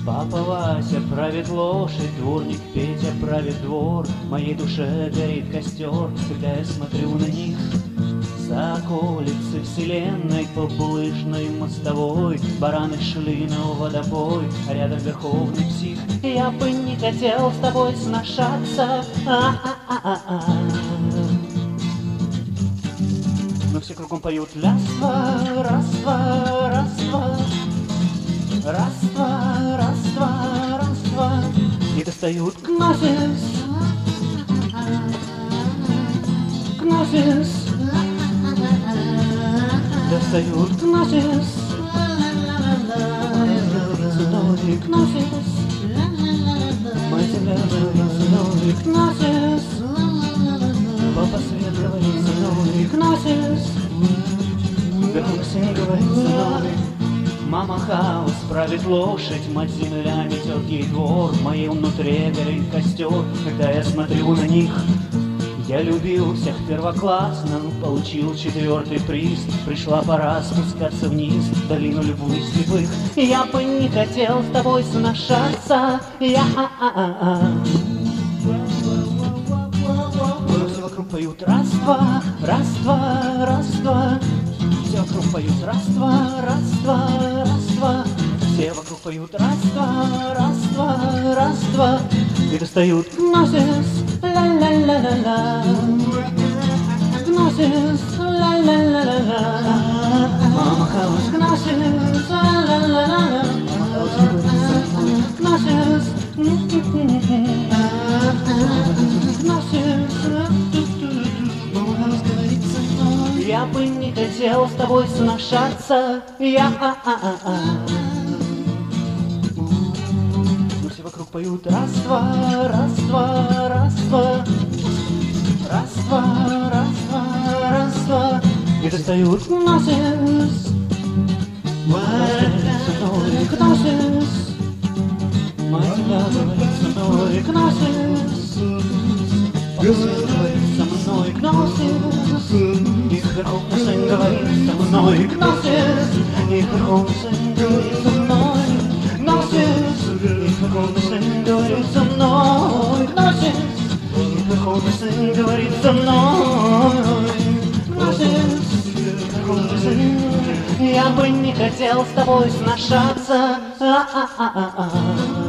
Папа Вася правит лошадь, дворник Петя правит двор. В моей душе горит костер, когда я смотрю на них. За околицы вселенной по булыжной мостовой бараны шли на водопой, а рядом верховный псих. Я бы не хотел с тобой сношаться, но все кругом поют ля-ства, раз-два, раз-два, раз-два, раз-два, раз-два, и достают гносис, гносис, достают гносис, снова гносис, моя земля говорит, снова гносис, папа свет говорит, снова гносис, верховный сын говорит, снова. Мама хаос правит лошадь, мать земля метет ей двор. В моем внутри горит костер, когда я смотрю на них. Я любил всех первоклассно, получил 4-й приз. Пришла пора спускаться вниз, в долину любви слепых. Я бы не хотел с тобой сношаться, все вокруг поют раз-два, раз-два, раз-два. Все вокруг поют раз-два, раз-два, раз-два. Все вокруг поют раз-два, раз-два, раз-два. И достают гносис, ла-ла-ла-ла-ла, гносис, ла-ла-ла-ла-ла. Мама хаос, гносис, ла-ла-ла-ла-ла, гносис, я бы не хотел с тобой сношаться, но все вокруг поют раз-два, раз-два, раз-два, раз-два, раз-два, раз-два, и достают гносис, гносис, моя земля говорит со мной, гносис, папа свет говорит со мной, гносис, их верховный сын говорит со мной, гносис, их верховный сын говорит со мной, гносис, их верховный сын говорит со мной, гносис, их верховный сын говорит со мной, гносис, их верховный сын. Я бы не хотел с тобой сношаться,